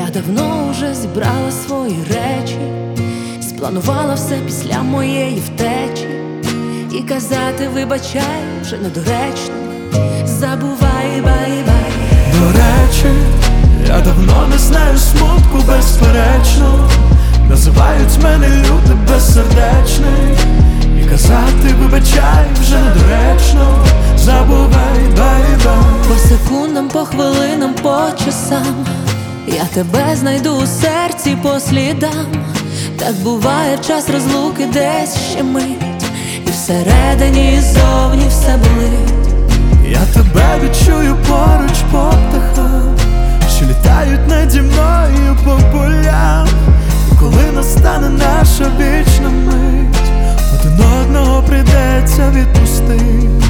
давно уже зібрала свої речі, спланувала все після моєї втечі. І казати вибачай вже недоречно, забувай, бай-бай. До речі, я давно не знаю смутку, безперечно. Називають мене люди безсердечний. І казати вибачай вже недоречно, забувай, бай-бай. По секундам, по хвилинам, по часам я тебе знайду у серці по слідам. Так буває в час розлуки, десь ще мить, і всередині, і зовні все болить. Я тебе відчую поруч по птахам, що літають наді мною по полям. І коли настане наша вічна мить, один одного прийдеться відпустить.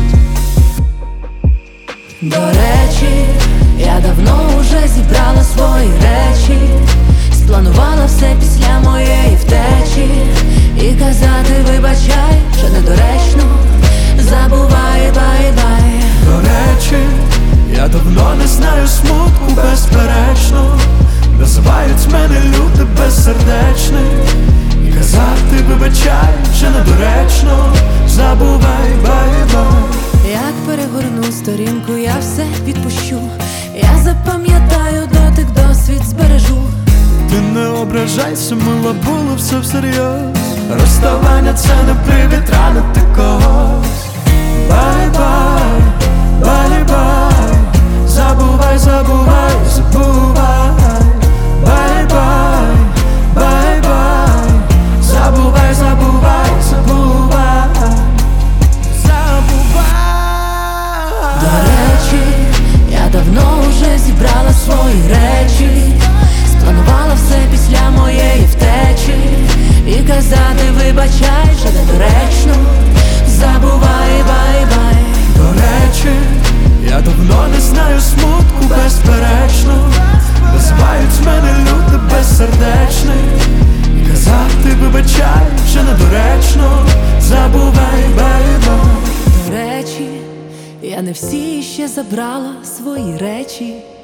До речі, я давно уже зібрала свої речі, спланувала все після моєї втечі. І казати вибачай вже недоречно, забувай, бай-бай. До речі, я давно не знаю смутку, безперечно. Називають мене люди безсердечний. І казати вибачай вже недоречно, забувай, бай-бай. Як перегорну сторінку, я все відпущу. Я запам'ятаю дотик, досвід збережу. Ти не ображайся, мила, було все всерйоз. Розставання це не привід ранити когось. Бай-бай, бай-бай. Забувай, забувай, забувай. Бай-бай, бай-бай. Забувай, забувай, забувай. Забувай. До речі, я давно вже зібрала свої речі, спланувала все після моєї втечі. І казати вибачай вже недоречно, забувай, бай-бай. До речі, я давно не знаю смутку, безперечно. Називають мене люди безсердечний. І казати вибачай вже недоречно, забувай, бай-бай. До речі, я не всі ще забрала свої речі,